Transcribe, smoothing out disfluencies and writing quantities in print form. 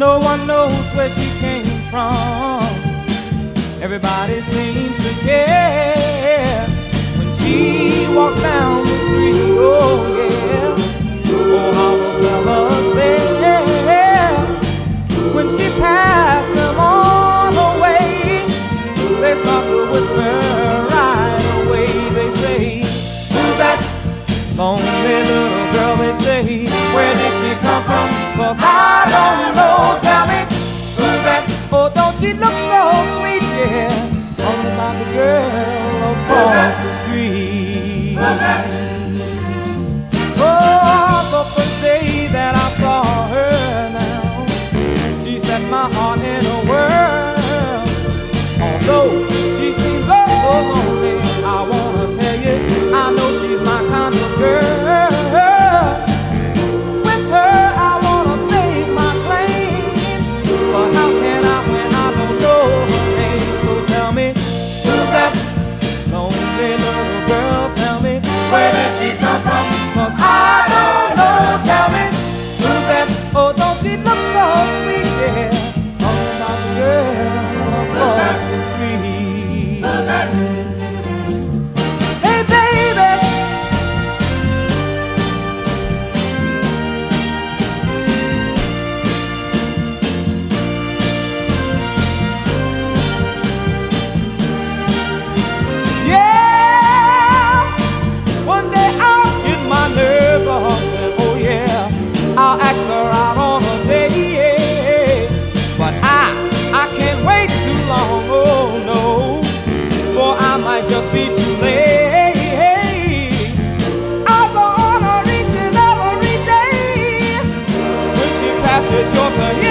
no one knows where she came from. Everybody seems to care when she walks down the street. Oh yeah, oh how the fellas stare when she passed them on her way. They start to whisper right away. They say, who's that lonely little girl? They say, where did she come from? 'Cause I don't know. Tell me, who's that? Oh, don't she look so sweet? Yeah, talking about the girl across the street. Oh, the first day that I saw her now, she set my heart in a whirl. Although she seems oh so lonely, I wanna tell you, I know she's my kind of girl. With her I wanna stake my claim, but how can I when I don't know her name? So tell me, who's that lonely little girl? Tell me, where did she come from? 'Cause I don't know. Tell me, who's that? Oh, don't she look so sweet? Yeah, talking about the girl across the street. Hey baby, yeah, one day I'll get my nerve off and oh yeah, I'll ask her out on a date. But I can't wait too long, oh no, for I might just be too late. I saw her reaching every day when she passes your